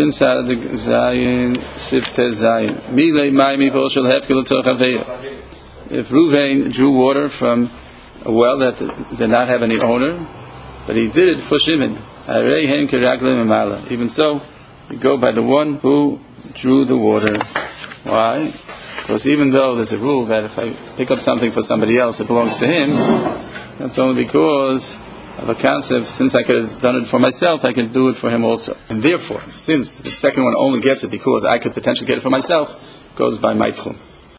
Shin Sadik Zayin Sifte Zayin. Milei Maimi Boshel Hefkel Tzorchaveya. If Ruvain drew water from a well that did not have any owner, but he did it for Shimon, even so, you go by the one who drew the water. Why? Because even though there's a rule that if I pick up something for somebody else, it belongs to him, that's only because of a concept, since I could have done it for myself, I can do it for him also. And therefore, since the second one only gets it because I could potentially get it for myself, it goes by my tchum.